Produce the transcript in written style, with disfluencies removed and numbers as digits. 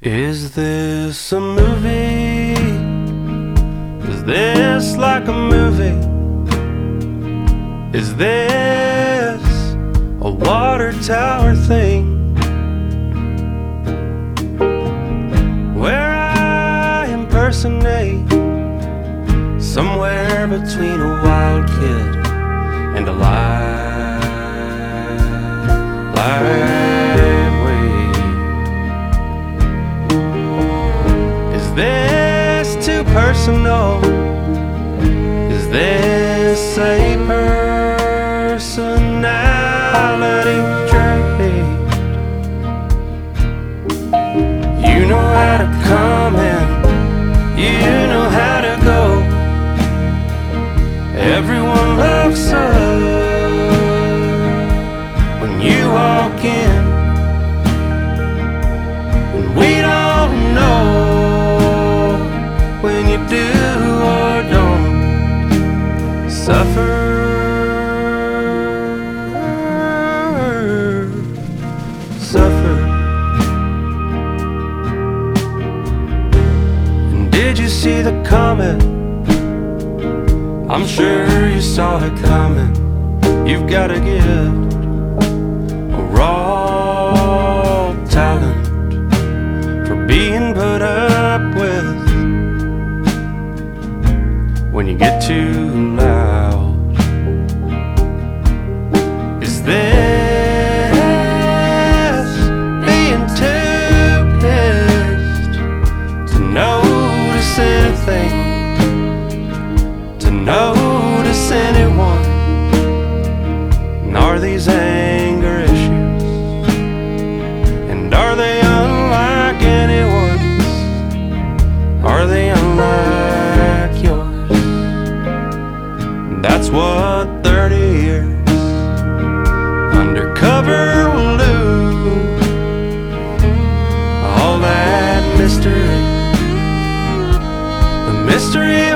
Is this a movie? Is this like a movie? Is this a water tower thing where I impersonate somewhere between a wild kid and a lightweight? Is this too personal? Is this a personality trait? You know how to come in, you know how to go. Everyone looks up when you walk in, and we don't know when you do or don't suffer. And did you see the comet? I'm sure you saw it coming. You've got a gift, a raw talent for being put up with when you get too loud. Is this being too pissed to notice anything, to notice anyone? And are these anger issues? And are they unlike anyone's? Are they unlike yours? And that's what 30 years undercover will do. All that mystery, the mystery